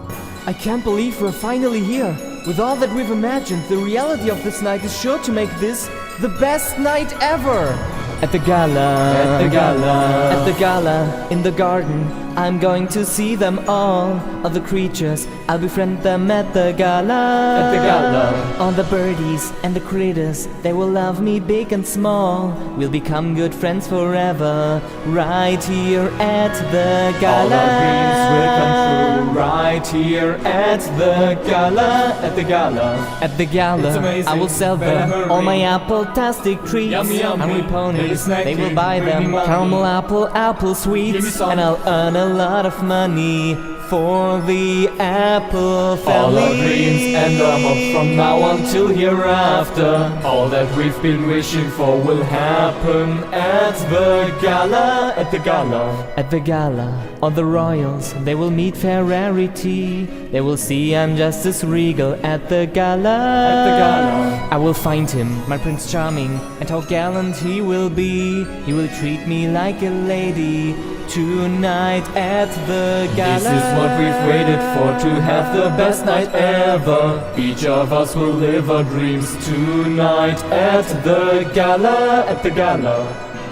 I can't believe we're finally here. With all that we've imagined, the reality of this night is sure to make this the best night ever. At the gala, at the gala, in the garden, I'm going to see them all the creatures, I'll befriend them at the gala. All the birdies and the critters, they will love me big and small. We'll become good friends forever, right here at the gala. All our dreams will come true, right here at the gala, at the gala. At the gala, It's amazing, I will sell them better all hurry. my apple-tastic treats. Yummy, yummy, Hungry ponies, snacking, they will buy them bringing money. caramel apple Give me sweets, some. and I'll earn a lot of money for the apple All family. our dreams and our hopes from now until hereafter, all that we've been wishing for will happen at the gala, at the gala. At the gala, all the royals, they will meet fair rarity. They will see I'm just as regal at the gala. At the gala. I will find him, my Prince Charming, and how gallant he will be. He will treat me like a lady tonight at the gala. This is what we've waited for, to have the best night ever. Each of us will live our dreams tonight at the gala, at the gala.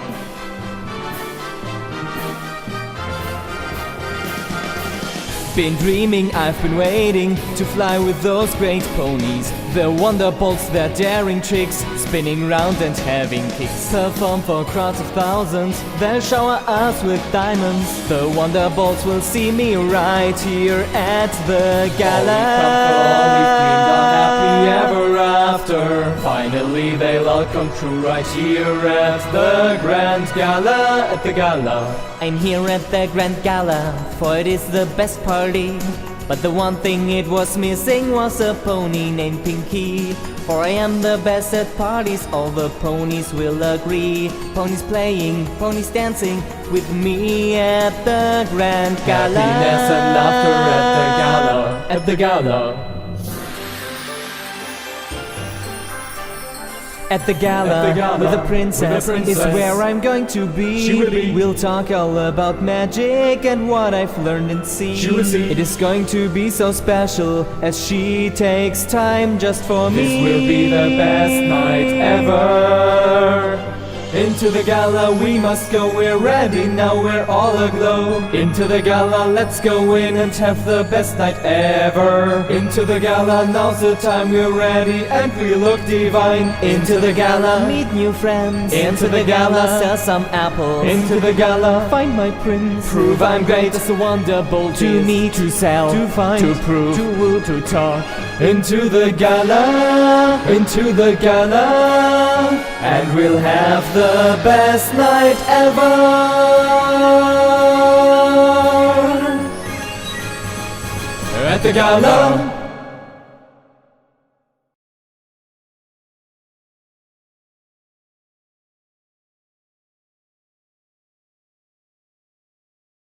Been dreaming, I've been waiting to fly with those great ponies. The wonderbolts, their daring tricks, spinning round and having kicks. Perform for crowds of thousands, they'll shower us with diamonds. The wonderbolts will see me right here at the gala. Happy ever after. Finally they'll all come true right here at the grand gala, at the gala. I'm here at the grand gala, for it is the best party. But the one thing it was missing was a pony named Pinky. For I am the best at parties, all the ponies will agree. Ponies playing, ponies dancing with me at the grand gala. Happiness and laughter at the gala, at the gala. At the gala, with the princess, is where I'm going to be. She will be. We'll talk all about magic and what I've learned and seen. She will see. It is going to be so special as she takes time just for me. This will be the best night ever. Into the gala we must go, we're ready now, we're all aglow. Into the gala, let's go in and have the best night ever. Into the gala, now's the time, we're ready and we look divine. Into the gala, meet new friends. Into the gala, sell some apples. Into the gala, Find my prince. prove I'm great. That's a wonderbolt to Yes. me to sell, To find, to prove, to woo, to talk. Into the gala, into the gala, and we'll have the best night ever. At the gala.